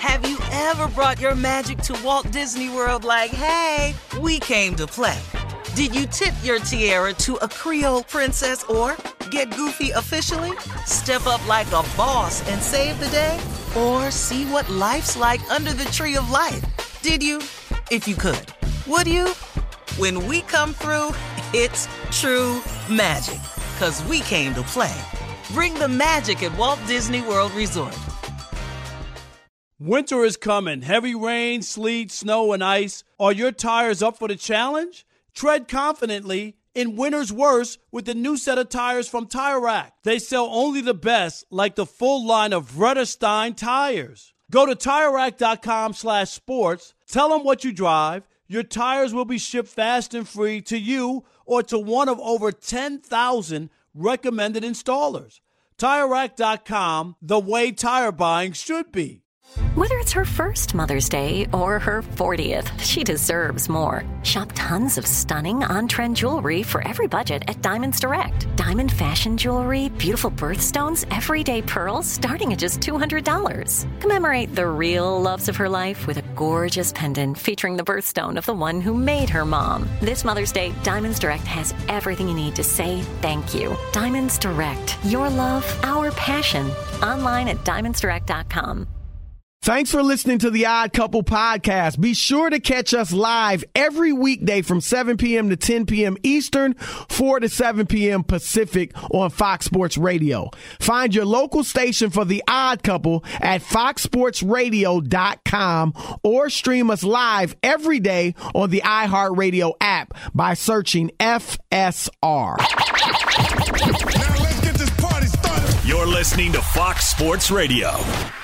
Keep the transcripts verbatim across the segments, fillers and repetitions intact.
Have you ever brought your magic to Walt Disney World like, hey, we came to play? Did you tip your tiara to a Creole princess or get goofy officially? Step up like a boss and save the day? Or see what life's like under the tree of life? Did you? If you could. Would you? When we come through, it's true magic. 'Cause we came to play. Bring the magic at Walt Disney World Resort. Winter is coming. Heavy rain, sleet, snow, and ice. Are your tires up for the challenge? Tread confidently in winter's worst with the new set of tires from Tire Rack. They sell only the best, like the full line of Vredestein tires. Go to TireRack.com slash sports. Tell them what you drive. Your tires will be shipped fast and free to you or to one of over ten thousand recommended installers. Tire Rack dot com, the way tire buying should be. Whether it's her first Mother's Day or her fortieth, she deserves more. Shop tons of stunning on-trend jewelry for every budget at Diamonds Direct. Diamond fashion jewelry, beautiful birthstones, everyday pearls starting at just two hundred dollars. Commemorate the real loves of her life with a gorgeous pendant featuring the birthstone of the one who made her mom. This Mother's Day, Diamonds Direct has everything you need to say thank you. Diamonds Direct. Your love, our passion. Online at Diamonds Direct dot com. Thanks for listening to the Odd Couple podcast. Be sure to catch us live every weekday from seven p.m. to ten p.m. Eastern, four to seven p.m. Pacific on Fox Sports Radio. Find your local station for the Odd Couple at fox sports radio dot com or stream us live every day on the iHeartRadio app by searching F S R. Now let's get this party started. You're listening to Fox Sports Radio.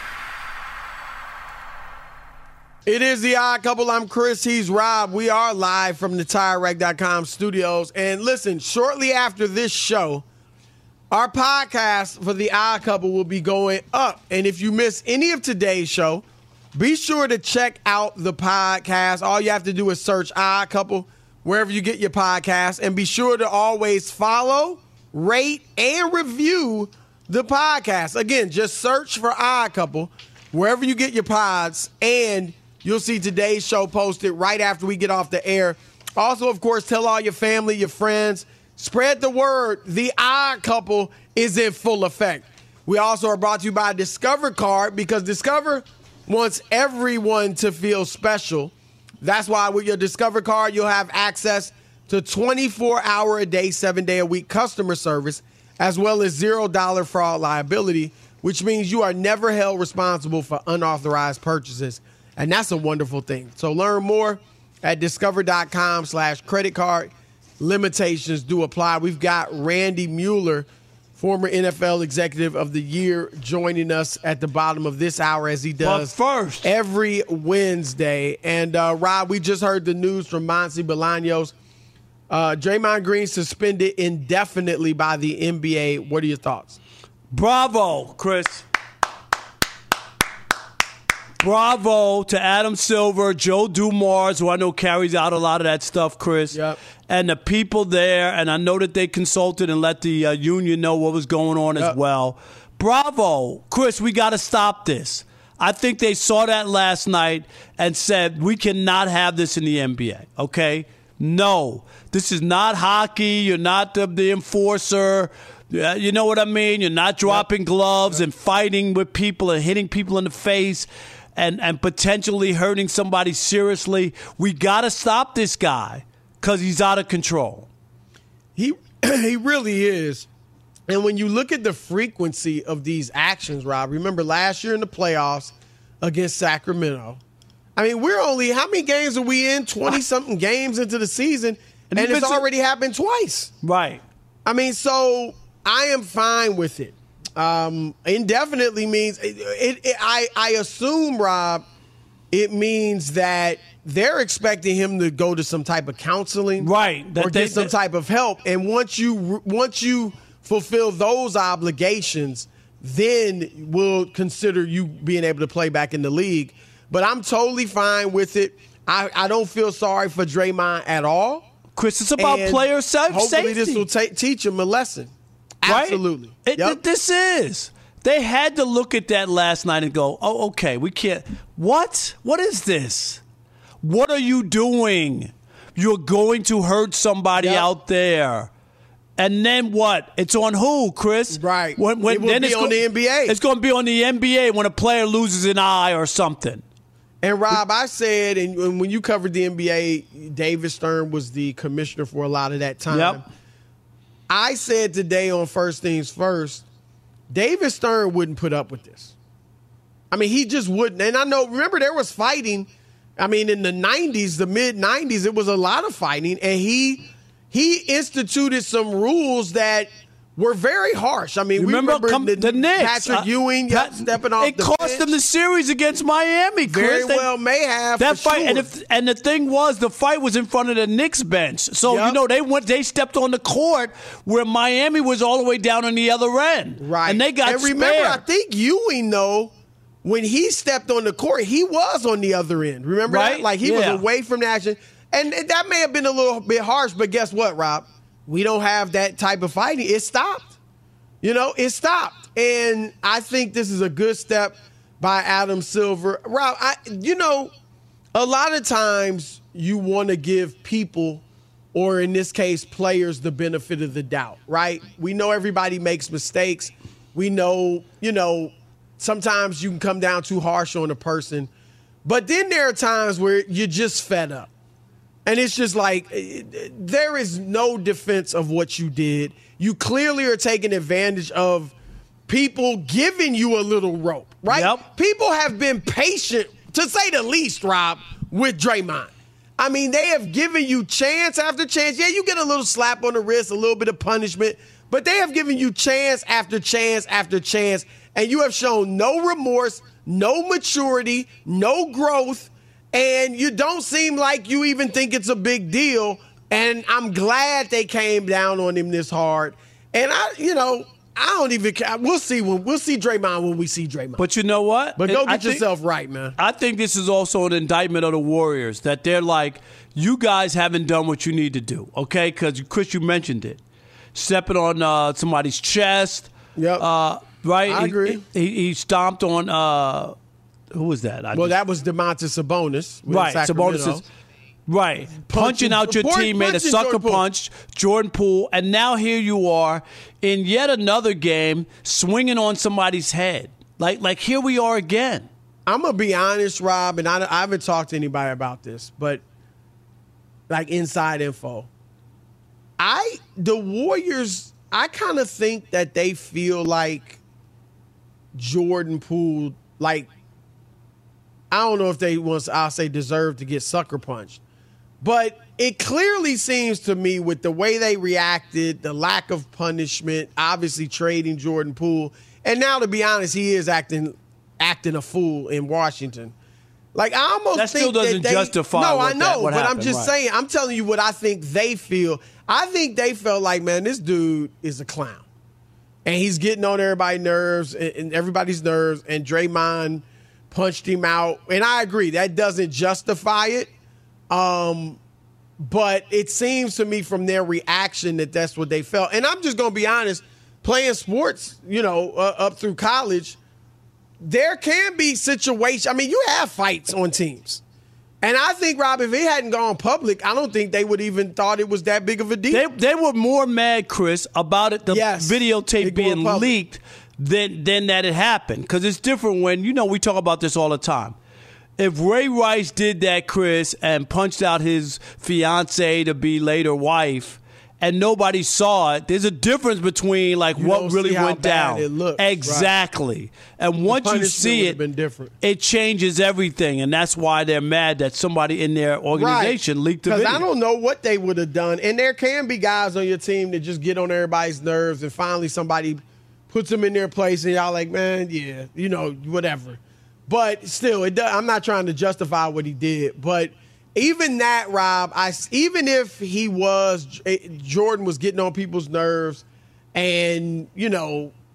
It is the Odd Couple. I'm Chris. He's Rob. We are live from the Tire Rack dot com studios. And listen, shortly after this show, our podcast for the Odd Couple will be going up. And if you miss any of today's show, be sure to check out the podcast. All you have to do is search Odd Couple wherever you get your podcast. And be sure to always follow, rate, and review the podcast. Again, just search for Odd Couple wherever you get your pods, and you'll see today's show posted right after we get off the air. Also, of course, tell all your family, your friends, spread the word. The Odd Couple is in full effect. We also are brought to you by Discover Card, because Discover wants everyone to feel special. That's why with your Discover Card, you'll have access to twenty-four hour a day, seven day a week customer service, as well as zero dollar fraud liability, which means you are never held responsible for unauthorized purchases. And that's a wonderful thing. So learn more at discover.com slash credit card. Limitations do apply. We've got Randy Mueller, former N F L Executive of the Year, joining us at the bottom of this hour, as he does but first, every Wednesday. And, uh, Rob, we just heard the news from Monty Bolaños. Uh, Draymond Green suspended indefinitely by the N B A. What are your thoughts? Bravo, Chris. Bravo to Adam Silver, Joe Dumars, who I know carries out a lot of that stuff, Chris. Yep. And the people there, and I know that they consulted and let the uh, union know what was going on yep. as well. Bravo. Chris, we got to stop this. I think they saw that last night and said, we cannot have this in the N B A, okay? No. This is not hockey. You're not the, the enforcer. You know what I mean? You're not dropping yep. gloves yep. and fighting with people and hitting people in the face. And, and potentially hurting somebody seriously. We got to stop this guy because he's out of control. He he really is. And when you look at the frequency of these actions, Rob, remember last year in the playoffs against Sacramento. I mean, we're only, how many games are we in? twenty-something games into the season, and, and it's already happened twice. Right. I mean, so I am fine with it. Um, indefinitely means it, it, it, I, I assume, Rob, it means that they're expecting him to go to some type of counseling, right? That or they, get some they, type of help. And once you once you fulfill those obligations, then we'll consider you being able to play back in the league. But I'm totally fine with it. I, I don't feel sorry for Draymond at all. Chris, it's about and player safety. Hopefully this will ta- teach him a lesson. Right? Absolutely. It, yep. it, this is. They had to look at that last night and go, oh, okay, we can't. What? What is this? What are you doing? You're going to hurt somebody yep. out there. And then what? It's on who, Chris? Right. When, when, it will then be it's on go- the N B A. It's going to be on the N B A when a player loses an eye or something. And, Rob, I said, and when you covered the N B A, David Stern was the commissioner for a lot of that time. Yep. I said today on First Things First, David Stern wouldn't put up with this. I mean, he just wouldn't. And I know, remember, there was fighting. I mean, in the nineties, the mid-nineties, it was a lot of fighting. And he he instituted some rules that were very harsh. I mean, remember, we remember come, the, the Knicks. Patrick uh, Ewing Pat, stepping off it the cost bench. them the series against Miami, Chris. Very they, well may have, that for fight. sure. And, if, and the thing was, the fight was in front of the Knicks bench. So, Yep. you know, they went. They stepped on the court where Miami was all the way down on the other end. Right. And they got And remember, spared. I think Ewing, though, when he stepped on the court, he was on the other end. Remember Right? that? Like, he Yeah. was away from the action. And that may have been a little bit harsh, but guess what, Rob? We don't have that type of fighting. It stopped. You know, it stopped. And I think this is a good step by Adam Silver. Rob, I, you know, a lot of times you want to give people, or in this case, players, the benefit of the doubt, right? We know everybody makes mistakes. We know, you know, sometimes you can come down too harsh on a person. But then there are times where you're just fed up. And it's just like, there is no defense of what you did. You clearly are taking advantage of people giving you a little rope, right? Yep. People have been patient, to say the least, Rob, with Draymond. I mean, they have given you chance after chance. Yeah, you get a little slap on the wrist, a little bit of punishment, but they have given you chance after chance after chance, and you have shown no remorse, no maturity, no growth, and you don't seem like you even think it's a big deal. And I'm glad they came down on him this hard. And I, you know, I don't even care. We'll see when we'll see Draymond when we see Draymond. But you know what? But go I get think, yourself right, man. I think this is also an indictment of the Warriors, that they're like, you guys haven't done what you need to do, okay? Because, Chris, you mentioned it. Stepping on uh, somebody's chest. Yep. Uh, right? I he, agree. He, he stomped on, uh, who was that? I Well, just, that was DeMontis Sabonis. with Right, Sacramento. Sabonis is right punching, Punching- out your punching teammate, a sucker Jordan Poole. punch, Jordan Poole, and now here you are in yet another game swinging on somebody's head. Like, like here we are again. I'm gonna be honest, Rob, and I, I haven't talked to anybody about this, but like inside info, I the Warriors, I kind of think that they feel like Jordan Poole, like, I don't know if they want, I'll say, deserve to get sucker punched. But it clearly seems to me, with the way they reacted, the lack of punishment, obviously trading Jordan Poole, and now, to be honest, he is acting acting a fool in Washington. Like, I almost That think still doesn't that they, justify No, what I know, that- what but I'm happened, just right. saying, I'm telling you what I think they feel. I think they felt like, man, this dude is a clown. And he's getting on everybody's nerves and, and everybody's nerves, and Draymond punched him out. And I agree, that doesn't justify it. Um, but it seems to me from their reaction that that's what they felt. And I'm just going to be honest, playing sports, you know, uh, up through college, there can be situations. I mean, you have fights on teams. And I think, Rob, if it hadn't gone public, I don't think they would even thought it was that big of a deal. They they were more mad, Chris, about it, the Yes. videotape It going being public. leaked than than that it happened. Because it's different when, you know, we talk about this all the time. If Ray Rice did that, Chris, and punched out his fiance to be later wife, and nobody saw it, there's a difference between like You what don't really see how went bad down. it looks, right. Exactly. And once you punishment see would it, have been different. it changes everything, and that's why they're mad that somebody in their organization leaked the Because video. I don't know what they would have done. And there can be guys on your team that just get on everybody's nerves, and finally somebody puts them in their place, and y'all like, man, yeah, you know, whatever. But still, it does, I'm not trying to justify what he did. But even that, Rob, I, even if he was, Jordan was getting on people's nerves, and, you know,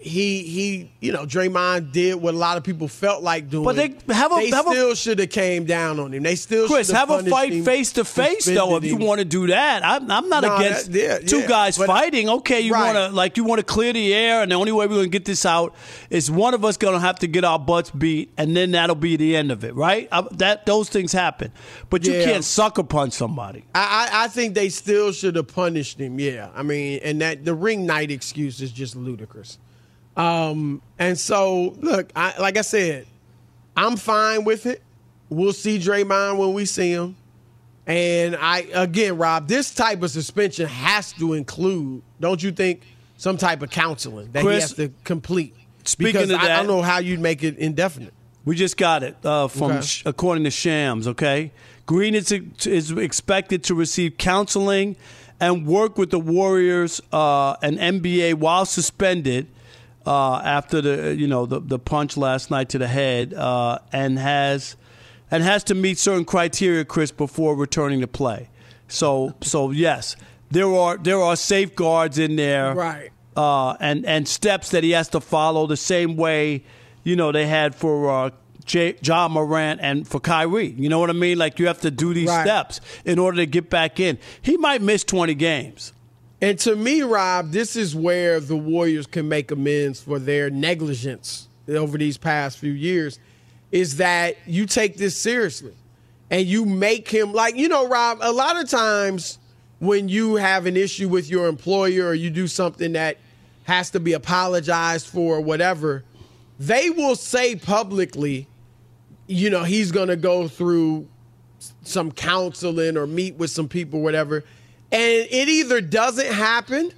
he he you know Draymond did what a lot of people felt like doing. But they have a they have still should have came down on him. They still Chris should have a fight him, face to face though. If you want to do that, I'm, I'm not No, against that- yeah, two yeah, guys but- fighting. Okay, you Right. want to like you want to clear the air, and the only way we're gonna get this out is one of us gonna have to get our butts beat, and then that'll be the end of it, right? I, that those things happen, but you Yeah. can't sucker punch somebody. I, I I think they still should have punished him. Yeah, I mean, and that the ring night excuse is just ludicrous. Um, and so look, I, like I said, I'm fine with it. We'll see Draymond when we see him. And I again, Rob, this type of suspension has to include, don't you think, some type of counseling that Chris, he has to complete? speaking because of I, I that- don't know how you'd make it indefinite. We just got it uh, from Okay. sh- according to Shams. Okay, Green is is expected to receive counseling and work with the Warriors uh, and N B A while suspended uh, after the you know the, the punch last night to the head, uh, and has and has to meet certain criteria, Chris, before returning to play. So so yes, there are there are safeguards in there, Right. Uh, and and steps that he has to follow the same way. You know, they had for uh, J- John Morant and for Kyrie. You know what I mean? Like, you have to do these Right. steps in order to get back in. He might miss twenty games. And to me, Rob, this is where the Warriors can make amends for their negligence over these past few years, is that you take this seriously and you make him, like, you know, Rob, a lot of times when you have an issue with your employer or you do something that has to be apologized for or whatever, they will say publicly, you know, he's going to go through some counseling or meet with some people, whatever. And it either doesn't happen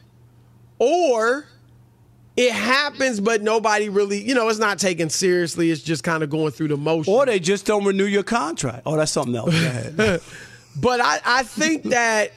or it happens, but nobody really, you know, it's not taken seriously. It's just kind of going through the motion. Or they just don't renew your contract. Oh, that's something else. Go ahead. But I, I think that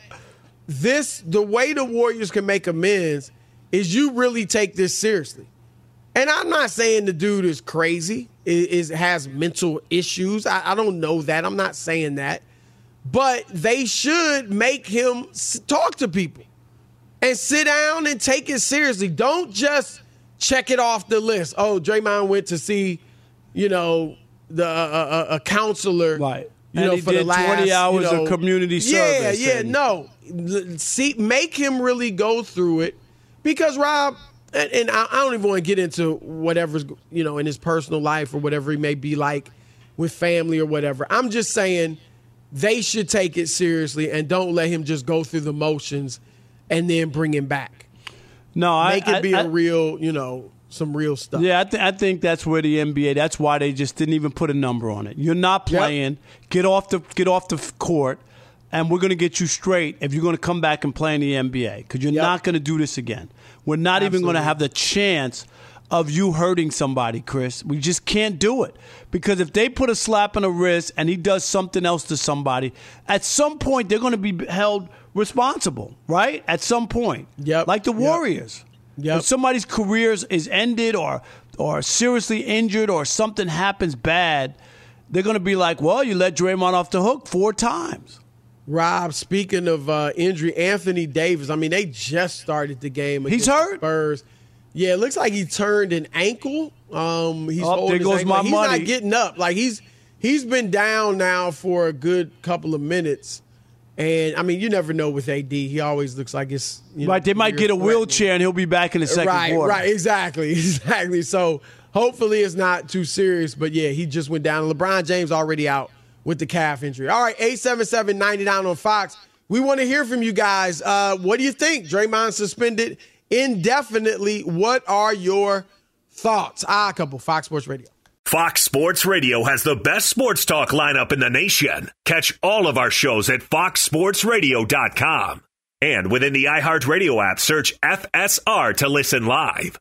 this, the way the Warriors can make amends is you really take this seriously. And I'm not saying the dude is crazy, is, is has mental issues. I, I don't know that. I'm not saying that. But they should make him s- talk to people and sit down and take it seriously. Don't just check it off the list. Oh, Draymond went to see, you know, the uh, a counselor. Right. You And know, he for did the last twenty hours you know, of community yeah, service. Yeah, and- no. L- See, make him really go through it, because Rob, and, and I, I don't even want to get into whatever's, you know, in his personal life or whatever he may be like with family or whatever. I'm just saying they should take it seriously and don't let him just go through the motions and then bring him back. No, Make I, it be I, a real, you know, some real stuff. Yeah, I, th- I think that's where the N B A. That's why they just didn't even put a number on it. You're not Yep. playing. Get off the get off the f- court, and we're going to get you straight if you're going to come back and play in the N B A, because you're Yep. not going to do this again. We're not even going to Absolutely. have the chance of you hurting somebody, Chris. We just can't do it, because if they put a slap on the wrist and he does something else to somebody, at some point they're going to be held responsible, right? At some point, Yep. like the Yep. Warriors. Yep. If somebody's career is ended or or seriously injured or something happens bad, they're going to be like, well, you let Draymond off the hook four times. Rob, speaking of uh, injury, Anthony Davis, I mean, they just started the game against He's hurt? the Spurs. Yeah, it looks like he turned an ankle. Um, he's Oh, holding there his goes ankle. my He's money. not getting up. Like, he's he's been down now for a good couple of minutes. And, I mean, you never know with A D. He always looks like it's, you know, Right? They might get a career-threatening. wheelchair and he'll be back in the second right, quarter. Right, exactly, exactly. So hopefully it's not too serious. But, yeah, he just went down. LeBron James already out with the calf injury. All right, eight seven seven, nine zero down on Fox. We want to hear from you guys. Uh, what do you think? Draymond suspended indefinitely. What are your thoughts? Ah, couple, Fox Sports Radio. Fox Sports Radio has the best sports talk lineup in the nation. Catch all of our shows at fox sports radio dot com. And within the iHeartRadio app, search F S R to listen live.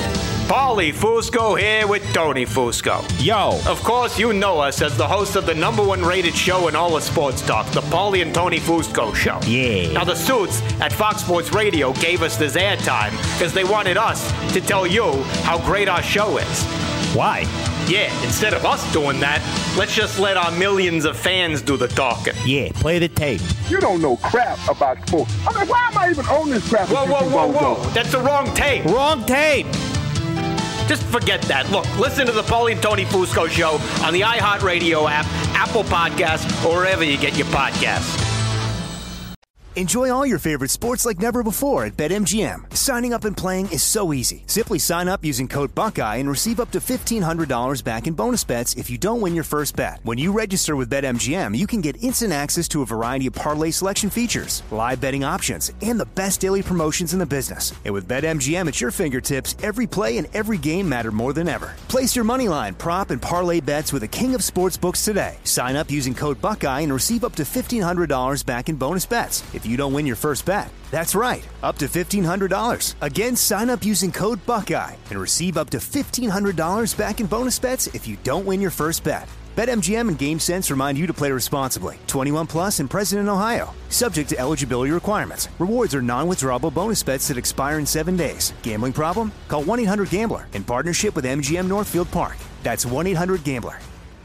Paulie Fusco here with Tony Fusco. Yo. Of course, you know us as the host of the number one rated show in all of sports talk, the Paulie and Tony Fusco Show. Yeah. Now, the suits at Fox Sports Radio gave us this airtime because they wanted us to tell you how great our show is. Why? Yeah, instead of us doing that, let's just let our millions of fans do the talking. Yeah, play the tape. You don't know crap about sports. I mean, why am I even on this crap? Whoa, with you whoa, two whoa, bozos? whoa. That's the wrong tape. Wrong tape. Just forget that. Look, listen to the Paulie and Tony Fusco Show on the iHeartRadio app, Apple Podcasts, or wherever you get your podcasts. Enjoy all your favorite sports like never before at BetMGM. Signing up and playing is so easy. Simply sign up using code Buckeye and receive up to fifteen hundred dollars back in bonus bets if you don't win your first bet. When you register with BetMGM, you can get instant access to a variety of parlay selection features, live betting options, and the best daily promotions in the business. And with BetMGM at your fingertips, every play and every game matter more than ever. Place your moneyline, prop, and parlay bets with the king of sportsbooks today. Sign up using code Buckeye and receive up to fifteen hundred dollars back in bonus bets if you don't win your first bet. That's right, up to fifteen hundred dollars. Again, sign up using code Buckeye and receive up to fifteen hundred dollars back in bonus bets if you don't win your first bet. BetMGM and GameSense remind you to play responsibly. twenty-one plus and present in Ohio. Subject to eligibility requirements. Rewards are non-withdrawable bonus bets that expire in seven days. Gambling problem? Call one eight hundred gambler in partnership with M G M Northfield Park. That's one eight hundred gambler.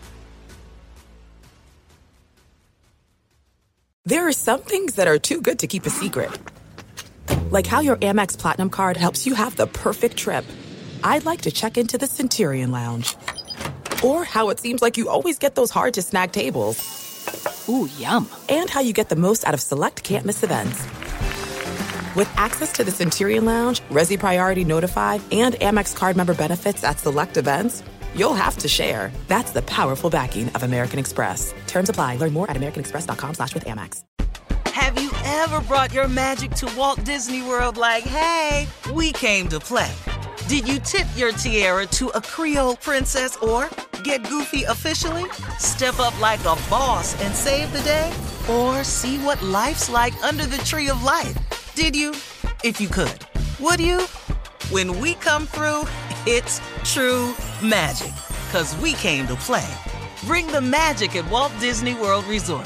There are some things that are too good to keep a secret. Like how your Amex Platinum card helps you have the perfect trip. I'd like to check into the Centurion Lounge. Or how it seems like you always get those hard-to-snag tables. Ooh, yum. And how you get the most out of select can't-miss events. With access to the Centurion Lounge, Resi Priority Notified, and Amex card member benefits at select events, you'll have to share. That's the powerful backing of American Express. Terms apply. Learn more at americanexpress.com slash with Amex. Have you ever brought your magic to Walt Disney World like, hey, we came to play? Did you tip your tiara to a Creole princess or get goofy officially? Step up like a boss and save the day? Or see what life's like under the tree of life? Did you? If you could. Would you? When we come through, it's true magic. 'Cause we came to play. Bring the magic at Walt Disney World Resort.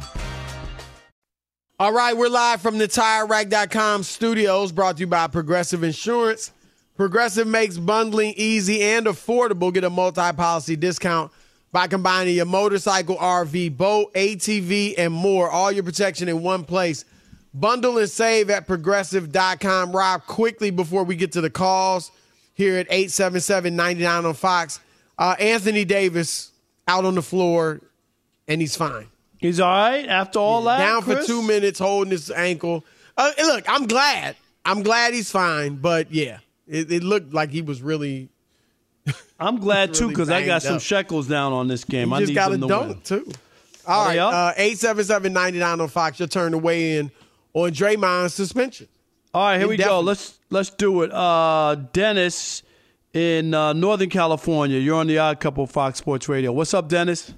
All right, we're live from the Tire Rack dot com studios, brought to you by Progressive Insurance. Progressive makes bundling easy and affordable. Get a multi-policy discount by combining your motorcycle, R V, boat, A T V, and more. All your protection in one place. Bundle and save at Progressive dot com. Rob, quickly before we get to the calls here at eight seven seven, nine nine on Fox. Uh, Anthony Davis out on the floor, and he's fine. He's all right after all yeah, that, down Chris? for two minutes, holding his ankle. Uh, look, I'm glad. I'm glad he's fine, but yeah, it, it looked like he was really. I'm glad really too because I got some up. shekels down on this game. He I just need got a them to dunk win. too. All right, uh, eight seven seven, nine nine on Fox. Your turn to weigh in on Draymond's suspension. All right, here we Indefinite. go. Let's let's do it. Uh, Dennis in uh, Northern California. You're on the Odd Couple Fox Sports Radio. What's up, Dennis?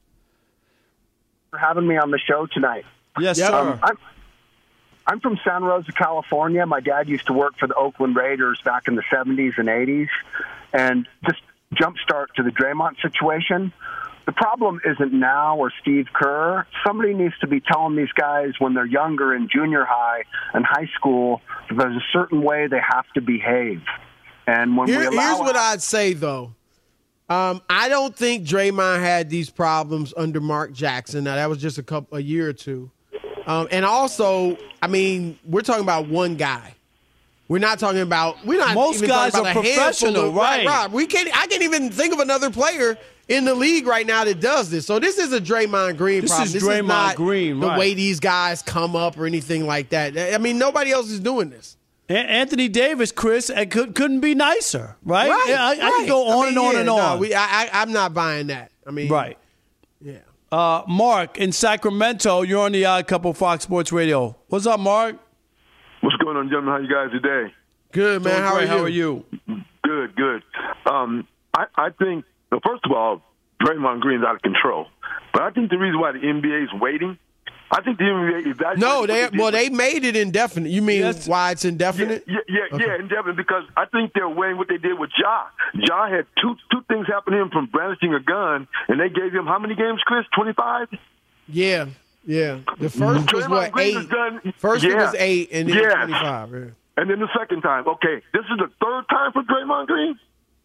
For having me on the show tonight. Yes, Yep. sir. Um, I'm, I'm from Santa Rosa, California. My dad used to work for the Oakland Raiders back in the seventies and eighties. And just jumpstart to the Draymond situation. The problem isn't now or Steve Kerr. Somebody needs to be telling these guys when they're younger in junior high and high school that there's a certain way they have to behave. And when Here, we allow here's what I'd say, though. Um, I don't think Draymond had these problems under Mark Jackson. Now, that was just a couple, a year or two. Um, and also, I mean, we're talking about one guy. We're not talking about we're not Most even guys talking are about a handful professional, of, right. Rob, we can't. I can't even think of another player in the league right now that does this. So this is a Draymond Green This problem. is this Draymond is not Green, the right. way these guys come up or anything like that. I mean, nobody else is doing this. A- Anthony Davis, Chris, it could, couldn't be nicer, right? Right, Yeah, I, I right. could go on I mean, and on yeah, and no, on. we, I, I, I'm not buying that. I mean, right. Yeah. Uh, Mark in Sacramento, you're on the Odd Couple Fox Sports Radio. What's up, Mark? What's going on, gentlemen? How you guys today? Good, man. Doing How are, great. you? How are you? Good, good. Um, I, I think, well, first of all, Draymond Green's out of control. But I think the reason why the N B A is waiting, I think the N B A evaluated. No, they well they made it indefinite. You mean Yes. why it's indefinite? Yeah, yeah, yeah, Okay. yeah, indefinite, because I think they're weighing what they did with Ja. Ja had two two things happen to him from brandishing a gun, and they gave him how many games, Chris? twenty-five? Yeah, yeah. The first was Draymond what Green eight. has done- First it Yeah. was eight, and then Yes. twenty-five. Yeah. And then the second time, okay, this is the third time for Draymond Green?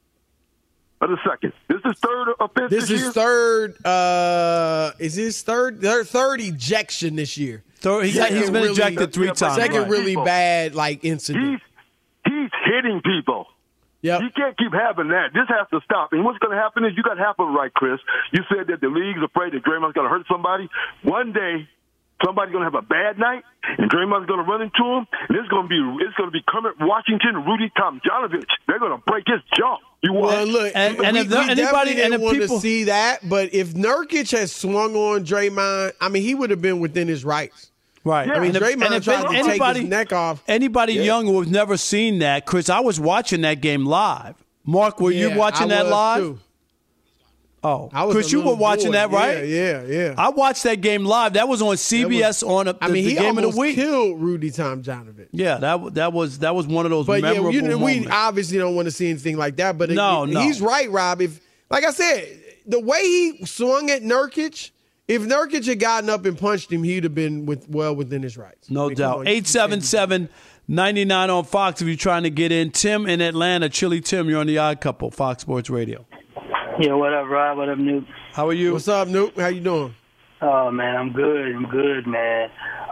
Or the second? This is third offense This this is year? third. Uh, is his third? Third, third ejection this year. Third, he, Second he's been really- ejected three yeah, times. Second right. really People. bad like incident. He's, he's hitting people. Yep. You can't keep having that. This has to stop. And what's going to happen is you got half of it right, Chris. You said that the league's afraid that Draymond's going to hurt somebody. One day, somebody's going to have a bad night, and Draymond's going to run into him, and it's going to be it's going to be Kermit Washington, Rudy Tomjanovich. They're going to break his jaw. You want? Well, look, and, we, and if we anybody definitely and didn't if want people to see that, but if Nurkic had swung on Draymond, I mean, he would have been within his rights. Right. I mean, and if, Draymond and if tried to anybody, take his neck off. Anybody Yeah. young who has never seen that, Chris, I was watching that game live. Mark, were Yeah, you watching I that was live? too. Oh, I was Chris, a you were little watching boy. that, right? Yeah, yeah, yeah. I watched that game live. That was on C B S That was- on a, the, I mean, the he game of almost the week. killed Rudy Tomjanovich. Yeah, that that was that was one of those But yeah, memorable you know, we moments. obviously don't want to see anything like that. But No, it, no. he's right, Rob. If, like I said, the way he swung at Nurkic, if Nurkic had gotten up and punched him, he'd have been with well within his rights. No I mean, come doubt. on, eight seven seven, nine nine on Fox if you're trying to get in. Tim in Atlanta, Chili Tim, you're on the Odd Couple, Fox Sports Radio. Yeah, what up, Rob? What up, Nuke? How are you? What's up, Nuke? How you doing? Oh, man, I'm good. I'm good, man.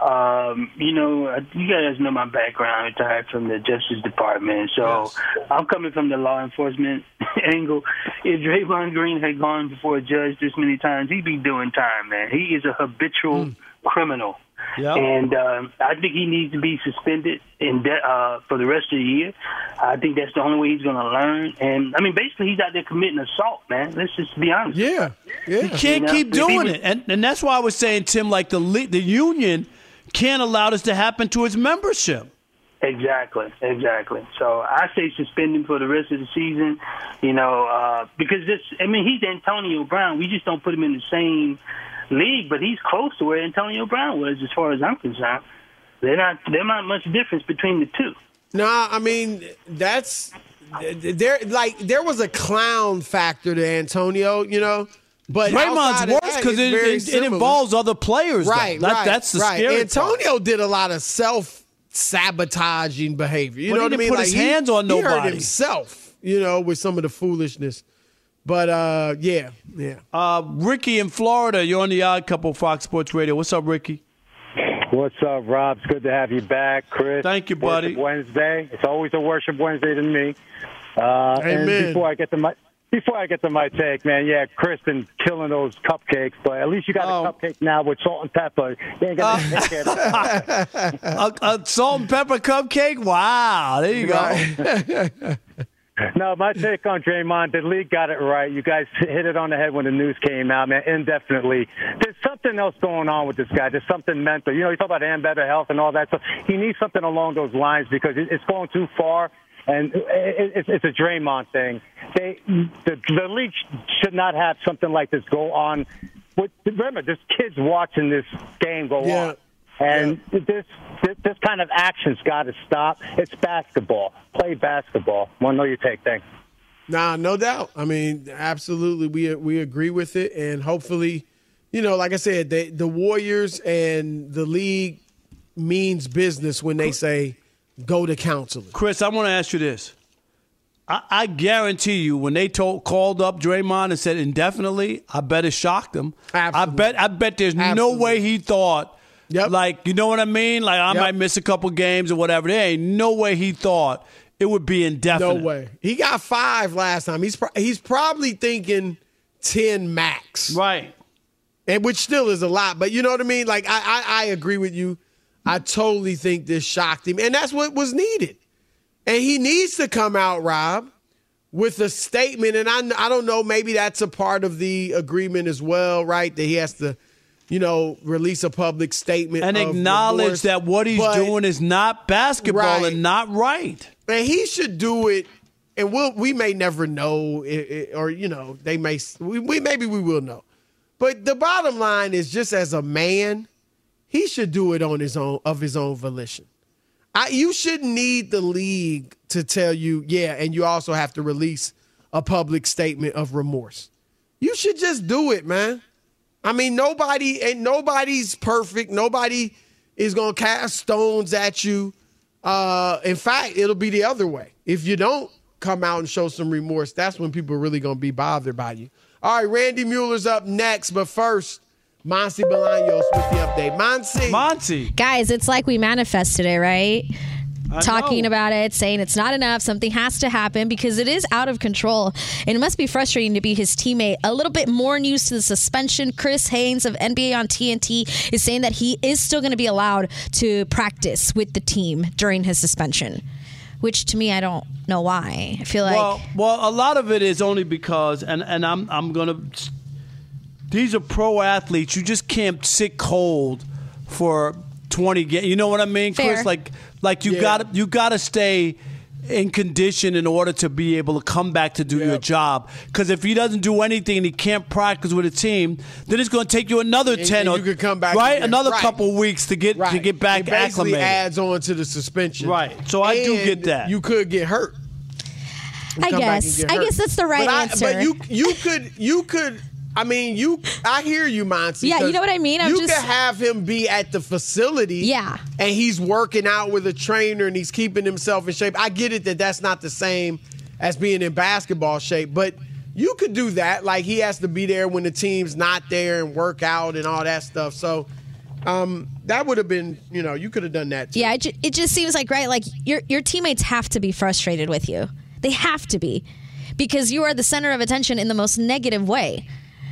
Um, you know, you guys know my background. I retired from the Justice Department. So Yes. I'm coming from the law enforcement angle. If Draymond Green had gone before a judge this many times, he'd be doing time, man. He is a habitual Mm. criminal. Yep. And um, I think he needs to be suspended in de- uh, for the rest of the year. I think that's the only way he's going to learn. And, I mean, basically, he's out there committing assault, man. Let's just be honest. Yeah, yeah. You can't You know, keep if he doing was- it. And and that's why I was saying, Tim, like the le- the union can't allow this to happen to its membership. Exactly, exactly. So I say suspend him for the rest of the season, you know, uh, because this, I mean, he's Antonio Brown. We just don't put him in the same league, but he's close to where Antonio Brown was as far as I'm concerned. They're not, there's not much difference between the two. Nah, I mean, that's there. Like there was a clown factor to Antonio, you know. But Draymond's outside of worse that, because it's it, very it, it similar. involves other players. though. Right, That- right. That's the right. scary Antonio part. did a lot of self sabotaging behavior. You But know he what I didn't mean? put Like his he- hands on He hurt nobody. himself, you know, with some of the foolishness. But uh, yeah, yeah. Uh, Ricky in Florida, you're on the Odd Couple, Fox Sports Radio. What's up, Ricky? What's up, Rob? It's good to have you back, Chris. Thank you, buddy. Worship Wednesday. It's always a worship Wednesday to me. Uh, Amen. And before I get to my before I get to my take, man, yeah, Chris been killing those cupcakes, but at least you got Oh. a cupcake now with salt and pepper. You ain't gonna take care of that. a, a salt and pepper cupcake? Wow, there you go. No, my take on Draymond, the league got it right. You guys hit it on the head when the news came out, man, indefinitely. There's something else going on with this guy. There's something mental. You know, you talk about and better health and all that stuff. He needs something along those lines because it- it's going too far, and it- it's it's a Draymond thing. They, the, the league should not have something like this go on. With, remember, there's kids watching this game go Yeah. on. And this, this this kind of action's got to stop. It's basketball. Play basketball. Want to know your take? Thanks. Nah, no doubt. I mean, absolutely, we we agree with it, and hopefully, you know, like I said, they, the Warriors and the league means business when they say go to counseling. Chris, I want to ask you this. I, I guarantee you, when they told, called up Draymond and said indefinitely, I bet it shocked him. Absolutely. I bet. I bet there's no Absolutely. way he thought. Yep. Like, you know what I mean? Like, I Yep. might miss a couple games or whatever. There ain't no way he thought it would be indefinite. No way. He got five last time. He's pro- he's probably thinking ten max, Right. and which still is a lot. But you know what I mean? Like I, I I agree with you. I totally think this shocked him, and that's what was needed. And he needs to come out, Rob, with a statement. And I I don't know, maybe that's a part of the agreement as well, right? That he has to, you know, release a public statement And of acknowledge remorse. that what he's But- doing is not basketball Right. and not right. And he should do it, and we'll we may never know, it, it, or you know, they may we, we maybe we will know. But the bottom line is, just as a man, he should do it on his own of his own volition. I, you shouldn't need the league to tell you, yeah, and you also have to release a public statement of remorse. You should just do it, man. I mean, nobody and nobody's perfect. Nobody is gonna cast stones at you. Uh, in fact, it'll be the other way. If you don't come out and show some remorse, that's when people are really going to be bothered by you. All right, Randy Mueller's up next, but first, Monty Bolaños with the update. Monty. Monty. Guys, it's like we manifest today, right? talking about it, saying it's not enough, something has to happen because it is out of control. And it must be frustrating to be his teammate. A little bit more news to the suspension. Chris Haynes of N B A on T N T is saying that he is still going to be allowed to practice with the team during his suspension, which to me, I don't know why. I feel like... Well, well a lot of it is only because, and, and I'm I'm going to... These are pro athletes. You just can't sit cold for twenty games. You know what I mean, Fair. Chris? Like, like you Yeah. got you got to stay in condition in order to be able to come back to do Yep. your job. Because if he doesn't do anything and he can't practice with a team, then it's going to take you another And- ten and or you could come back right again. another Right. couple weeks to get Right. to get back it basically acclimated. adds on to the suspension. Right. So I do And get that. You could get hurt. You I come back and guess. get I hurt. guess that's the right but I, answer. But you you could you could I mean you I hear you, Monty. Yeah, you 'cause know what I mean? I'm you just- could have him be at the facility. Yeah. And he's working out with a trainer and he's keeping himself in shape. I get it that that's not the same as being in basketball shape, but you could do that. Like he has to be there when the team's not there and work out and all that stuff. So um, that would have been, you know, you could have done that too. Yeah, it, ju- it just seems like, right, like your your teammates have to be frustrated with you. They have to be because you are the center of attention in the most negative way.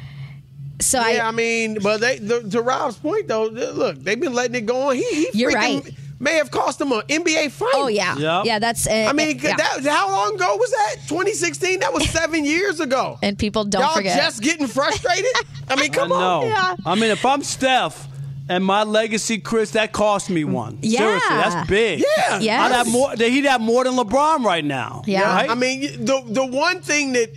So Yeah, I, I mean, but they the, to Rob's point though, look, they've been letting it go on. He, he You're freaking right. may have cost them an N B A final. oh yeah, Yep. yeah, that's. Uh, I mean, yeah. that, how long ago was that? twenty sixteen. That was seven years ago. and people don't Y'all forget. just getting frustrated? I mean, come I know. on. Yeah. I mean, if I'm Steph and my legacy, Chris, that cost me one. Yeah. Seriously, that's big. Yeah. Yes. I'd have more. He'd have more than LeBron right now. Yeah. Right? I mean, the the one thing that,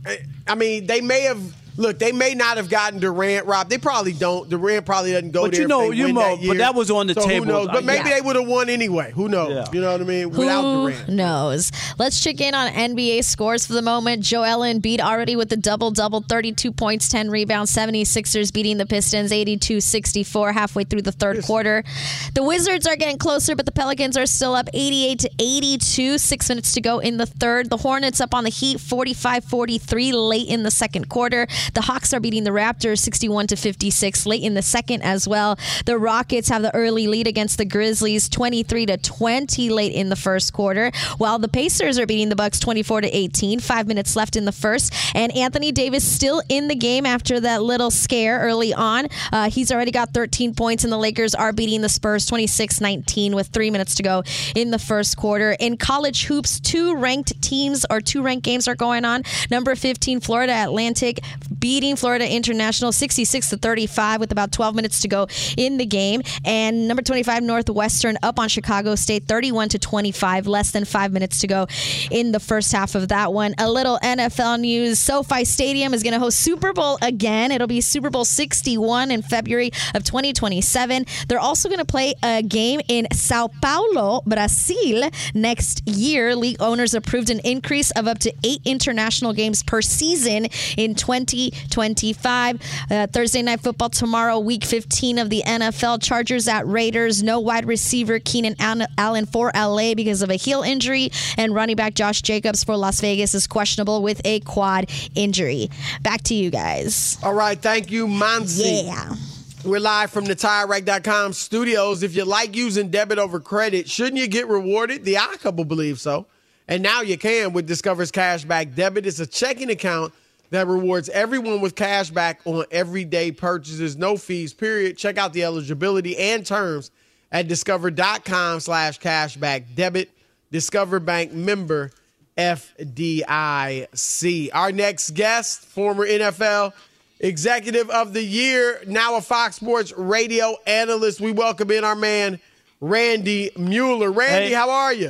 I mean, they may have. Look, they may not have gotten Durant, Rob. They probably don't. Durant probably doesn't go But there. you know, if they you win know, that but year. that was on the so table. Who knows? But Uh, maybe yeah. they would have won anyway. Who knows? Yeah. You know what I mean? Without Who Durant. knows? Let's check in on N B A scores for the moment. Joel Embiid already with the double-double, thirty-two points, ten rebounds, seventy-sixers beating the Pistons eighty-two sixty-four halfway through the third quarter. The Wizards are getting closer, but the Pelicans are still up eighty-eight to eighty-two. Six minutes to go in the third. The Hornets up on the Heat forty-five forty-three late in the second quarter. The Hawks are beating the Raptors sixty-one to fifty-six late in the second as well. The Rockets have the early lead against the Grizzlies twenty-three to twenty late in the first quarter, while the Pacers are beating the Bucks twenty-four to eighteen. Five minutes left in the first, and Anthony Davis still in the game after that little scare early on. Uh, he's already got thirteen points, and the Lakers are beating the Spurs twenty-six nineteen with three minutes to go in the first quarter. In college hoops, two ranked teams or two ranked games are going on. Number fifteen, Florida Atlantic beating Florida International sixty-six to thirty-five with about twelve minutes to go in the game. And number twenty-five, Northwestern up on Chicago State thirty-one to twenty-five, less than five minutes to go in the first half of that one. A little N F L news. SoFi Stadium is going to host Super Bowl again. It'll be Super Bowl sixty-one in February of twenty twenty-seven. They're also going to play a game in Sao Paulo, Brazil next year. League owners approved an increase of up to eight international games per season in twenty twenty-five. Uh, Thursday Night Football tomorrow, week fifteen of the N F L. Chargers at Raiders. No wide receiver Keenan Allen for L A because of a heel injury, and running back Josh Jacobs for Las Vegas is questionable with a quad injury. Back to you guys. All right, thank you, Monty. Yeah. We're live from the Tire Rack dot com studios. If you like using debit over credit, shouldn't you get rewarded? The odd couple believe so. And now you can with Discover's Cashback Debit. It's a checking account that rewards everyone with cash back on everyday purchases. No fees, period. Check out the eligibility and terms at discover.com slash cashback debit. Discover Bank member F D I C. Our next guest, former N F L Executive of the Year, now a Fox Sports radio analyst. We welcome in our man, Randy Mueller. Randy, Hey. how are you?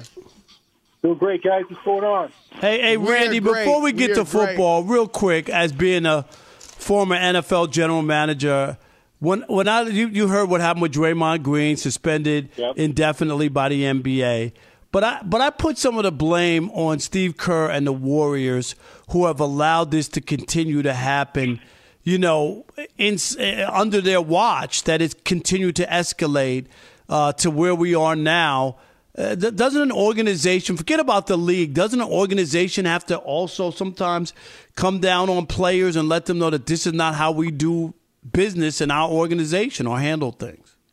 Doing great, guys. What's going on? Hey, hey, We are Randy, great. before we get We to are great. football, real quick, as being a former N F L general manager, when when I you, you heard what happened with Draymond Green, suspended Yep. indefinitely by the N B A. But I but I put some of the blame on Steve Kerr and the Warriors, who have allowed this to continue to happen, you know, in, uh, under their watch, that it's continued to escalate uh, to where we are now. Uh, th- doesn't an organization, forget about the league, doesn't an organization have to also sometimes come down on players and let them know that this is not how we do business in our organization or handle things?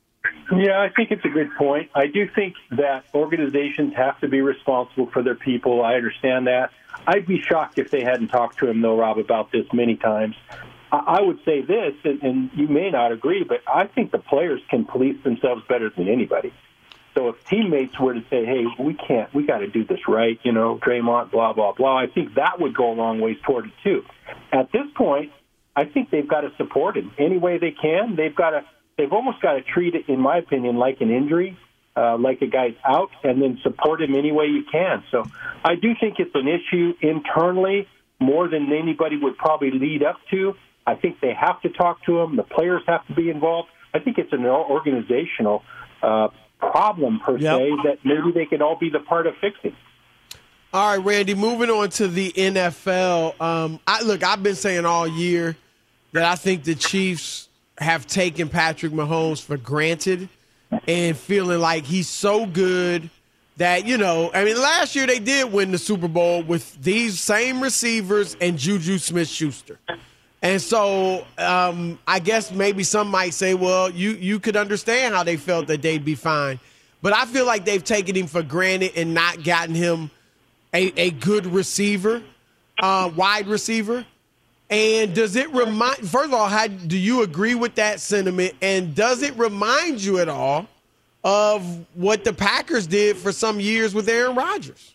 Yeah, I think it's a good point. I do think that organizations have to be responsible for their people. I understand that. I'd be shocked if they hadn't talked to him, though, Rob, about this many times. I would say this, and, and you may not agree, but I think the players can police themselves better than anybody. So if teammates were to say, hey, we can't, we got to do this right, you know, Draymond, blah, blah, blah, I think that would go a long ways toward it, too. At this point, I think they've got to support him any way they can. They've got to, they've almost got to treat it, in my opinion, like an injury, uh, like a guy's out, and then support him any way you can. So I do think it's an issue internally more than anybody would probably lead up to. I think they have to talk to him. The players have to be involved. I think it's an organizational uh, problem, per yep. se, that maybe they could all be the part of fixing. All right, Randy, moving on to the N F L. Um, I, look, I've been saying all year that I think the Chiefs have taken Patrick Mahomes for granted and feeling like he's so good that, you know, I mean, last year they did win the Super Bowl with these same receivers and Juju Smith-Schuster. And so um, I guess maybe some might say, well, you, you could understand how they felt that they'd be fine. But I feel like they've taken him for granted and not gotten him a, a good receiver, uh, wide receiver. And does it remind, first of all, how, do you agree with that sentiment? And does it remind you at all of what the Packers did for some years with Aaron Rodgers?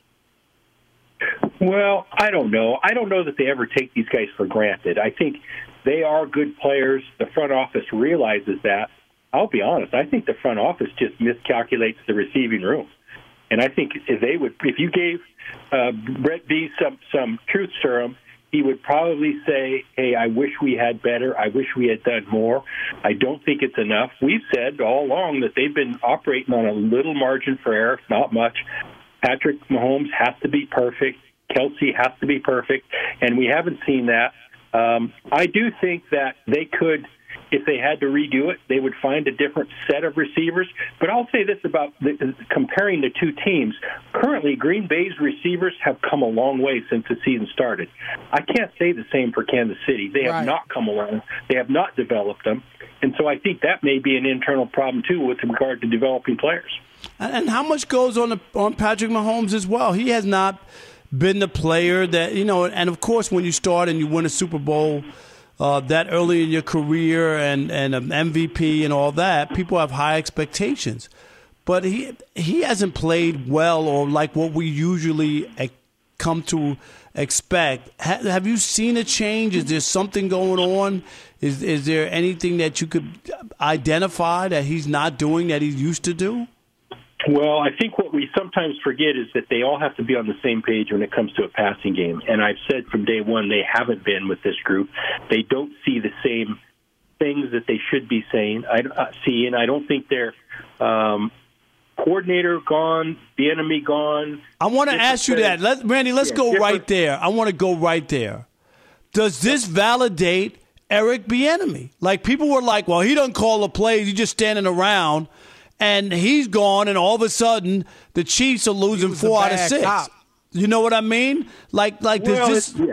Well, I don't know. I don't know that they ever take these guys for granted. I think they are good players. The front office realizes that. I'll be honest. I think the front office just miscalculates the receiving room. And I think if they would, if you gave uh, Brett B some, some truth serum, he would probably say, hey, I wish we had better. I wish we had done more. I don't think it's enough. We've said all along that they've been operating on a little margin for error, not much. Patrick Mahomes has to be perfect. Kelsey has to be perfect, and we haven't seen that. Um, I do think that they could, if they had to redo it, they would find a different set of receivers. But I'll say this about the, comparing the two teams. Currently, Green Bay's receivers have come a long way since the season started. I can't say the same for Kansas City. They have right. not come along. They have not developed them. And so I think that may be an internal problem, too, with regard to developing players. And how much goes on the, on Patrick Mahomes as well? He has not been the player that, you know, and of course when you start and you win a Super Bowl uh, that early in your career and, and an M V P and all that, people have high expectations. But he he hasn't played well or like what we usually come to expect. Ha- have you seen a change? Is there something going on? Is, is there anything that you could identify that he's not doing that he used to do? Well, I think what we sometimes forget is that they all have to be on the same page when it comes to a passing game. And I've said from day one they haven't been with this group. They don't see the same things that they should be saying. I uh, see, and I don't think their um, coordinator gone, the enemy gone. I want to ask you that, Let, Randy. Let's yeah, go different. right there. I want to go right there. Does this validate Eric Bieniemy? Like people were like, "Well, he doesn't call the plays; he's just standing around." And he's gone, and all of a sudden, the Chiefs are losing four out of six. Cop. You know what I mean? Like, like well, this. Yeah.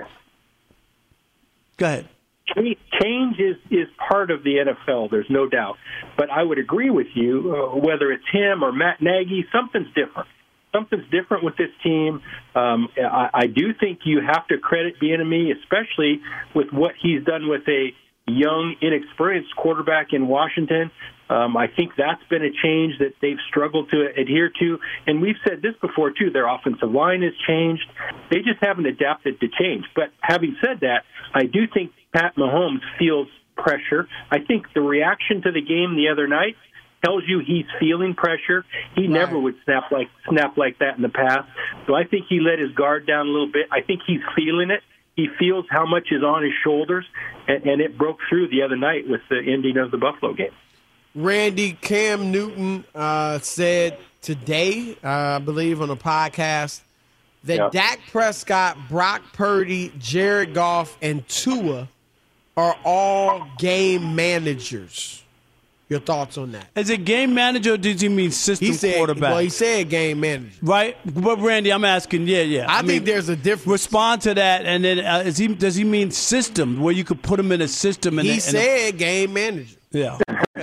Go ahead. Change is, is part of the N F L, there's no doubt. But I would agree with you, uh, whether it's him or Matt Nagy, something's different. Something's different with this team. Um, I, I do think you have to credit Bieniemy, especially with what he's done with a young, inexperienced quarterback in Washington. Um, I think that's been a change that they've struggled to adhere to. And we've said this before, too. Their offensive line has changed. They just haven't adapted to change. But having said that, I do think Pat Mahomes feels pressure. I think the reaction to the game the other night tells you he's feeling pressure. He right. never would snap like snap like that in the past. So I think he let his guard down a little bit. I think he's feeling it. He feels how much is on his shoulders, and, and it broke through the other night with the ending of the Buffalo game. Randy, Cam Newton uh, said today, uh, I believe on a podcast, that yep. Dak Prescott, Brock Purdy, Jared Goff, and Tua are all game managers. Your thoughts on that? Is it game manager or does he mean system he said, quarterback? Well, he said game manager. Right? But, Randy, I'm asking, yeah, yeah. I, I think mean, there's a difference. Respond to that, and then uh, is he, does he mean system, where you could put him in a system? And he a, said a, game manager. Yeah.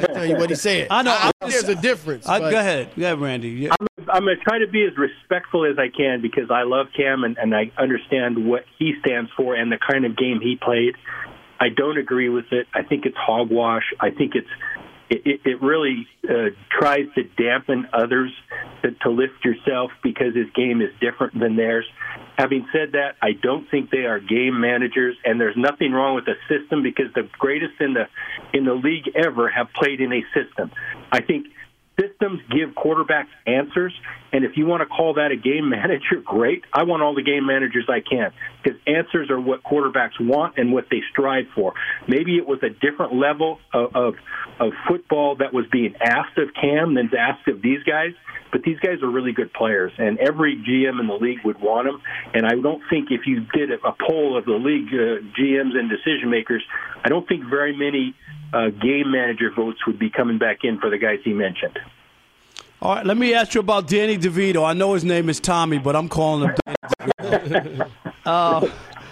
telling you what he said. I know. I, I, there's a difference. I, but, go ahead. Go ahead, Randy. Yeah. I'm, I'm going to try to be as respectful as I can because I love Cam and, and I understand what he stands for and the kind of game he played. I don't agree with it. I think it's hogwash. I think it's it, it really uh, tries to dampen others to, to lift yourself because his game is different than theirs. Having said that, I don't think they are game managers, and there's nothing wrong with the system because the greatest in the in the league ever have played in a system. I think systems give quarterbacks answers, and if you want to call that a game manager, great. I want all the game managers I can because answers are what quarterbacks want and what they strive for. Maybe it was a different level of, of, of football that was being asked of Cam than asked of these guys, but these guys are really good players, and every G M in the league would want them, and I don't think if you did a poll of the league uh, G Ms and decision makers, I don't think very many Uh, game manager votes would be coming back in for the guys he mentioned. All right, let me ask you about Danny DeVito. I know his name is Tommy, but I'm calling him Danny DeVito. uh,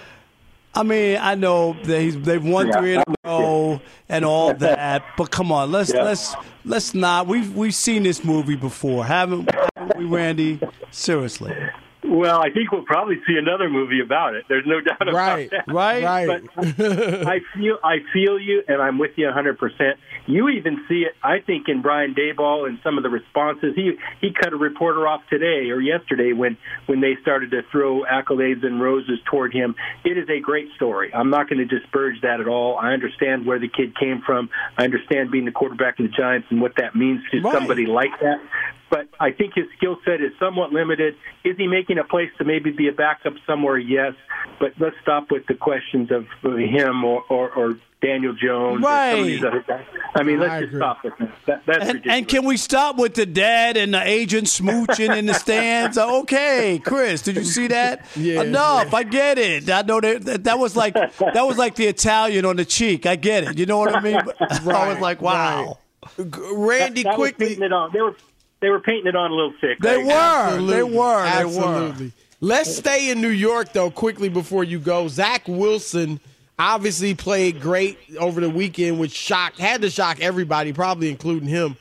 I mean, I know that he's, they've won yeah, three in a row and all that, but come on, let's yeah. let's let's not. We've we've seen this movie before, haven't, haven't we, Randy? Seriously. Well, I think we'll probably see another movie about it. There's no doubt about right, that. Right, right. But I feel, I feel you, and I'm with you one hundred percent. You even see it, I think, in Brian Daboll and some of the responses. He he cut a reporter off today or yesterday when, when they started to throw accolades and roses toward him. It is a great story. I'm not going to disparage that at all. I understand where the kid came from. I understand being the quarterback of the Giants and what that means to right. somebody like that. But I think his skill set is somewhat limited. Is he making a place to maybe be a backup somewhere? Yes. But let's stop with the questions of him or, or, or Daniel Jones right. or some of these other guys. I mean, let's I just agree. stop with that. that that's and, ridiculous. and can we stop with the dad and the agent smooching in the stands? Okay, Chris, did you see that? Yeah, Enough. yeah. I get it. I know that, that that was like that was like the Italian on the cheek. I get it. You know what I mean? Right, I was like, wow. Right. Randy, that, that quickly. Was it on. They were they were painting it on a little thick. They right? were. Absolutely. They were. They Absolutely. were. Let's stay in New York, though, quickly before you go. Zach Wilson obviously played great over the weekend, which shocked, had to shock everybody, probably including him.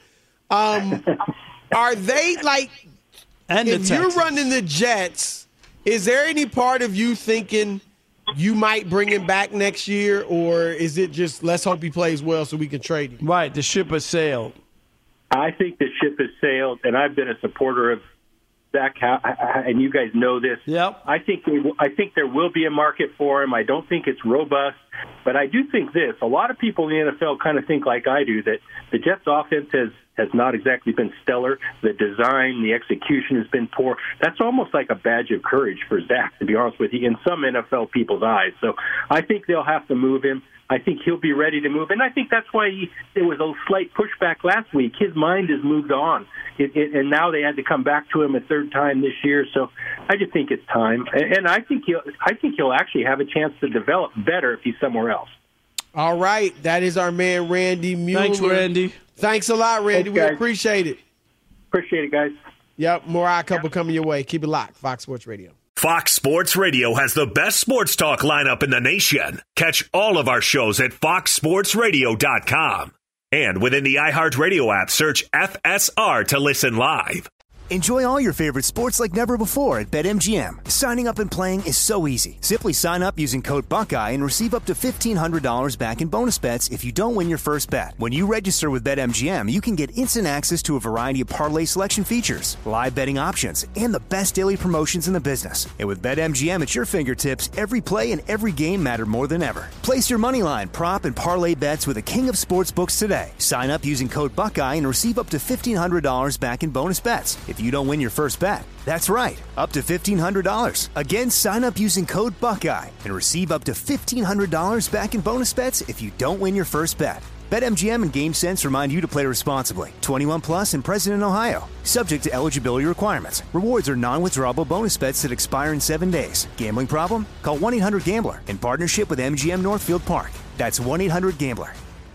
Um, are they like, and if the you're Texans. running the Jets, is there any part of you thinking you might bring him back next year, or is it just let's hope he plays well so we can trade him? Right, the ship has sailed. I think the ship has sailed, and I've been a supporter of Zach, and you guys know this. Yep. I think I think there will be a market for him. I don't think it's robust, but I do think this. A lot of people in the N F L kind of think like I do, that the Jets' offense has, has not exactly been stellar. The design, the execution has been poor. That's almost like a badge of courage for Zach, to be honest with you, in some N F L people's eyes. So I think they'll have to move him. I think he'll be ready to move. And I think that's why he, there was a slight pushback last week. His mind has moved on. It, it, and now they had to come back to him a third time this year. So I just think it's time. And, and I think he'll I think he'll actually have a chance to develop better if he's somewhere else. All right. That is our man, Randy Mueller. Thanks, Randy. Thanks a lot, Randy. Thanks, we guys. appreciate it. Appreciate it, guys. Yep. More Odd Couple coming your way. Keep it locked. Fox Sports Radio. Fox Sports Radio has the best sports talk lineup in the nation. Catch all of our shows at fox sports radio dot com. And within the iHeartRadio app, search F S R to listen live. Enjoy all your favorite sports like never before at BetMGM. Signing up and playing is so easy. Simply sign up using code Buckeye and receive up to fifteen hundred dollars back in bonus bets if you don't win your first bet. When you register with BetMGM, you can get instant access to a variety of parlay selection features, live betting options, and the best daily promotions in the business. And with BetMGM at your fingertips, every play and every game matter more than ever. Place your moneyline, prop, and parlay bets with the king of sportsbooks today. Sign up using code Buckeye and receive up to fifteen hundred dollars back in bonus bets if you don't win your first bet. That's right, up to fifteen hundred dollars. Again, sign up using code Buckeye and receive up to fifteen hundred dollars back in bonus bets if you don't win your first bet. BetMGM and GameSense remind you to play responsibly. twenty-one plus and present in Ohio. Subject to eligibility requirements. Rewards are non-withdrawable bonus bets that expire in seven days. Gambling problem? Call one eight hundred gambler in partnership with M G M Northfield Park. That's one eight hundred gambler.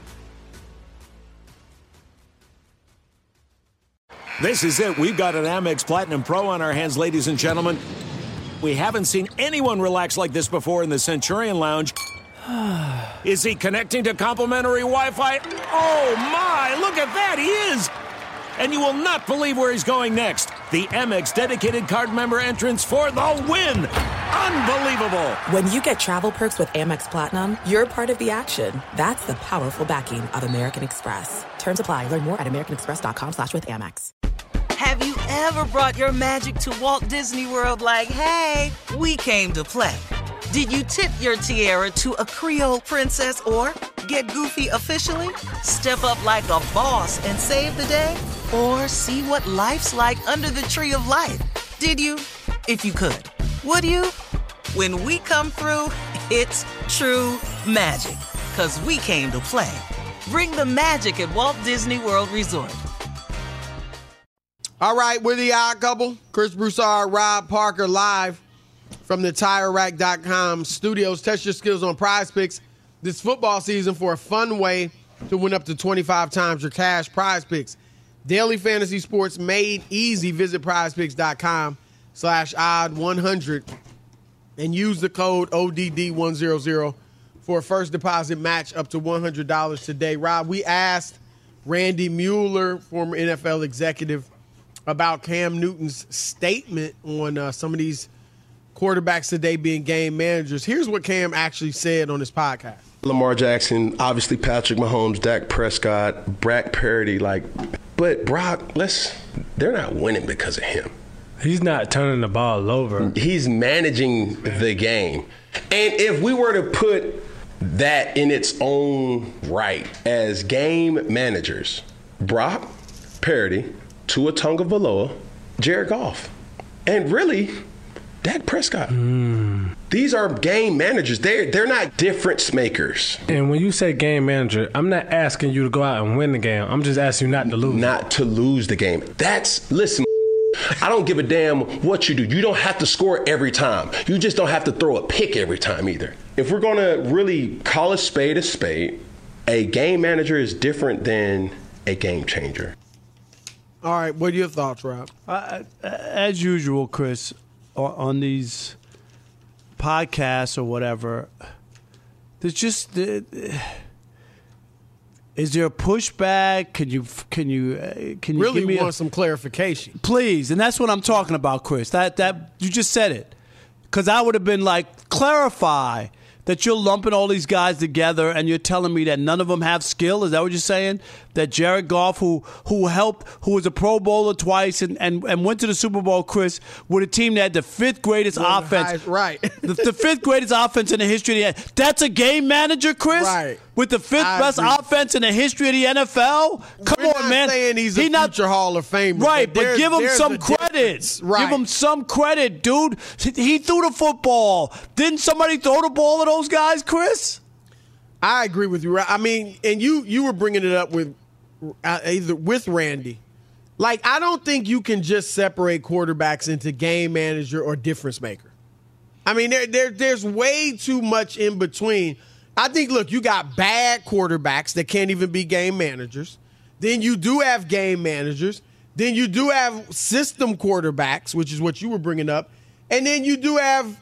This is it. We've got an Amex Platinum Pro on our hands, ladies and gentlemen. We haven't seen anyone relax like this before in the Centurion Lounge. Is he connecting to complimentary Wi-Fi? Oh, my! Look at that! He is! And you will not believe where he's going next. The Amex dedicated card member entrance for the win! Unbelievable! When you get travel perks with Amex Platinum, you're part of the action. That's the powerful backing of American Express. Terms apply. Learn more at americanexpress.com slash with Amex. Have you ever brought your magic to Walt Disney World like, hey, we came to play? Did you tip your tiara to a Creole princess or get goofy officially? Step up like a boss and save the day? Or see what life's like under the tree of life? Did you? If you could. Would you? When we come through, it's true magic. 'Cause we came to play. Bring the magic at Walt Disney World Resort. All right, we're the Odd Couple. Chris Broussard, Rob Parker, live from the Tire Rack dot com studios. Test your skills on Prize Picks this football season for a fun way to win up to twenty-five times your cash. Prize Picks, daily fantasy sports made easy. Visit prizepicks.com slash odd 100 and use the code O D D one hundred for a first deposit match up to one hundred dollars today. Rob, we asked Randy Mueller, former N F L executive, about Cam Newton's statement on uh, some of these quarterbacks today being game managers. Here's what Cam actually said on his podcast. Lamar Jackson, obviously Patrick Mahomes, Dak Prescott, Brock Purdy, like, but Brock, let's, they're not winning because of him. He's not turning the ball over. He's managing the game. And if we were to put that in its own right as game managers, Brock Purdy, Tua Tagovailoa, Jared Goff, and really, Dak Prescott. Mm. These are game managers. They're, they're not difference makers. And when you say game manager, I'm not asking you to go out and win the game. I'm just asking you not to lose. Not to lose the game. That's, listen, I don't give a damn what you do. You don't have to score every time. You just don't have to throw a pick every time either. If we're going to really call a spade a spade, a game manager is different than a game changer. All right, what are your thoughts, Rob? Uh, as usual, Chris, on these podcasts or whatever, there's just uh, is there a pushback? Can you can you uh, can you really give me want a, some clarification, please? And that's what I'm talking about, Chris. That that you just said it, because I would have been like, clarify that you're lumping all these guys together and you're telling me that none of them have skill? Is that what you're saying? That Jared Goff, who who helped, who was a Pro Bowler twice and, and, and went to the Super Bowl, Chris, with a team that had the fifth greatest One offense. highest, right. the, the fifth greatest offense in the history of the N F L. That's a game manager, Chris? Right. With the fifth I best agree. offense in the history of the N F L? Come We're on, not man. saying he's a He not- future Hall of Famer. Right, but there's- give him there's some a credit. difference. Right. Give him some credit, dude. He threw the football. Didn't somebody throw the ball to those guys, Chris? I agree with you. I mean, and you you were bringing it up with uh, either with Randy. Like, I don't think you can just separate quarterbacks into game manager or difference maker. I mean, there, there there's way too much in between. I think, look, you got bad quarterbacks that can't even be game managers. Then you do have game managers. Then you do have system quarterbacks, which is what you were bringing up. And then you do have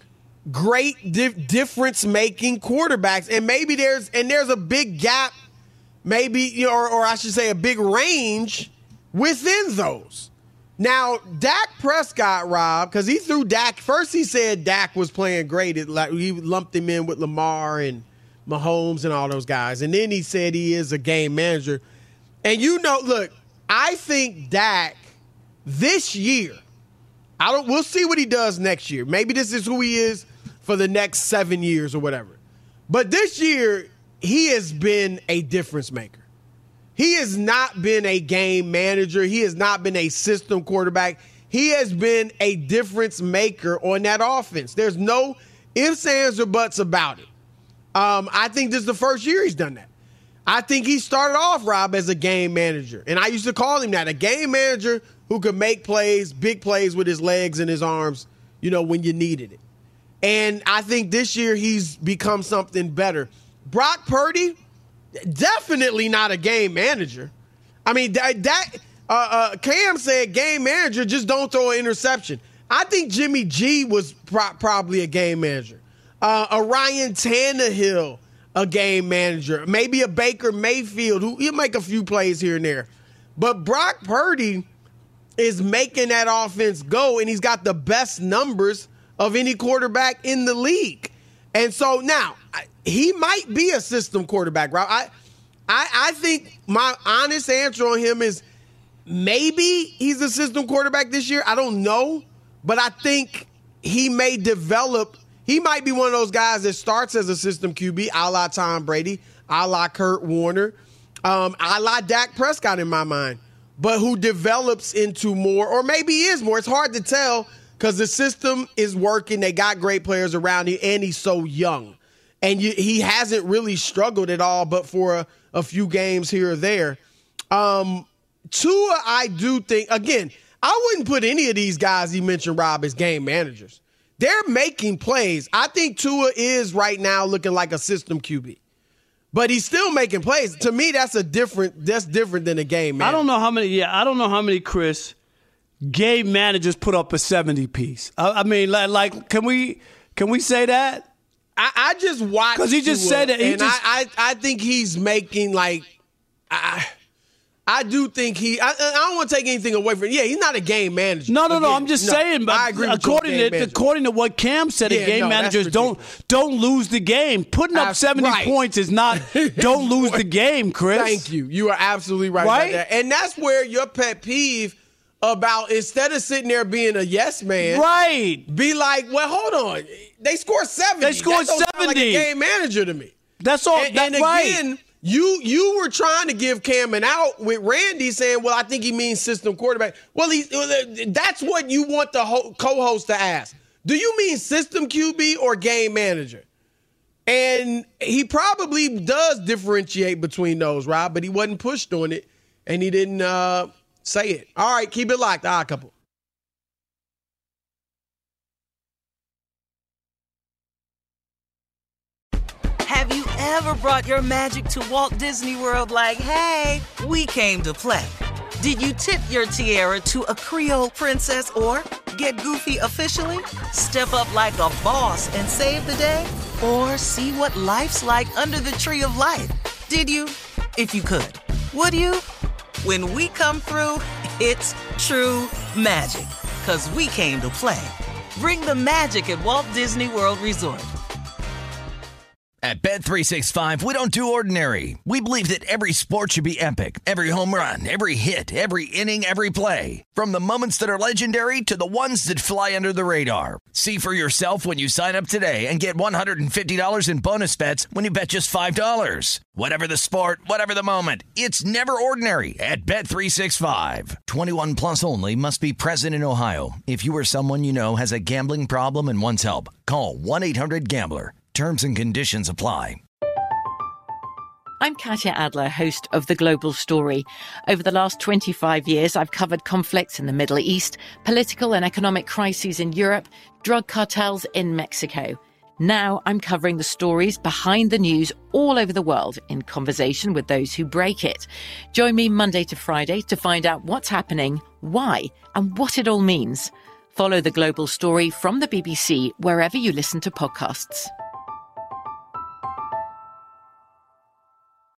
great di- difference-making quarterbacks. And maybe there's and there's a big gap, maybe, you know, or, or I should say a big range within those. Now, Dak Prescott, Rob, because he threw Dak. First he said Dak was playing great. It, like, he lumped him in with Lamar and Mahomes and all those guys. And then he said he is a game manager. And you know, look, I think Dak this year, I don't. We'll see what he does next year. Maybe this is who he is for the next seven years or whatever. But this year, he has been a difference maker. He has not been a game manager. He has not been a system quarterback. He has been a difference maker on that offense. There's no ifs, ands, or buts about it. Um, I think this is the first year he's done that. I think he started off, Rob, as a game manager. And I used to call him that, a game manager who could make plays, big plays with his legs and his arms, you know, when you needed it. And I think this year he's become something better. Brock Purdy, definitely not a game manager. I mean, that, that uh, uh, Cam said game manager, just don't throw an interception. I think Jimmy G was pro- probably a game manager. uh, a Ryan Tannehill, a game manager, maybe a Baker Mayfield, who he'll make a few plays here and there. But Brock Purdy is making that offense go, and he's got the best numbers of any quarterback in the league. And so now, he might be a system quarterback, right? I, I, I think my honest answer on him is maybe he's a system quarterback this year. I don't know, but I think he may develop. He might be one of those guys that starts as a system Q B, a la Tom Brady, a la Kurt Warner, um, a la Dak Prescott in my mind, but who develops into more, or maybe is more. It's hard to tell because the system is working. They got great players around him, and he's so young. And you, he hasn't really struggled at all, but for a, a few games here or there. Um, Tua, I do think, again, I wouldn't put any of these guys you mentioned, Rob, as game managers. They're making plays. I think Tua is right now looking like a system Q B. But he's still making plays. To me, that's a different that's different than a game manager. I don't know how many, yeah, I don't know how many, Chris, game managers put up a seventy piece. I, I mean, like, like, can we can we say that? I, I just watched because he just Tua, said it. He and just, I, I I think he's making like I I do think he I, I don't want to take anything away from him. Yeah, he's not a game manager. No, no, Again, no. I'm just no, saying. But I agree with according you, to according to what Cam said, Yeah, the game no, managers don't don't lose the game. Putting up Abs- seventy right. points is not don't lose the game, Chris. Thank you. You are absolutely right, Right? about that. And that's where your pet peeve about instead of sitting there being a yes man, right? Be like, well, hold on. They scored seventy. They scored that don't sound like seventy. a game manager to me. That's all. And, that's and right. again, you you were trying to give Cam an out with Randy saying, well, I think he means system quarterback. Well, he, that's what you want the ho- co-host to ask. Do you mean system Q B or game manager? And he probably does differentiate between those, Rob, but he wasn't pushed on it, and he didn't uh, say it. All right, keep it locked. Ah, couple. Have you ever brought your magic to Walt Disney World like, hey, we came to play? Did you tip your tiara to a Creole princess or get goofy officially? Step up like a boss and save the day? Or see what life's like under the tree of life? Did you? If you could. Would you? When we come through, it's true magic. 'Cause we came to play. Bring the magic at Walt Disney World Resort. At Bet three sixty-five, we don't do ordinary. We believe that every sport should be epic. Every home run, every hit, every inning, every play. From the moments that are legendary to the ones that fly under the radar. See for yourself when you sign up today and get one hundred fifty dollars in bonus bets when you bet just five dollars. Whatever the sport, whatever the moment, it's never ordinary at Bet three sixty-five. twenty-one plus only. Must be present in Ohio. If you or someone you know has a gambling problem and wants help, call one eight hundred gambler. Terms and conditions apply. I'm Katya Adler, host of The Global Story. Over the last twenty-five years, I've covered conflicts in the Middle East, political and economic crises in Europe, drug cartels in Mexico. Now I'm covering the stories behind the news all over the world in conversation with those who break it. Join me Monday to Friday to find out what's happening, why, and what it all means. Follow The Global Story from the B B C wherever you listen to podcasts.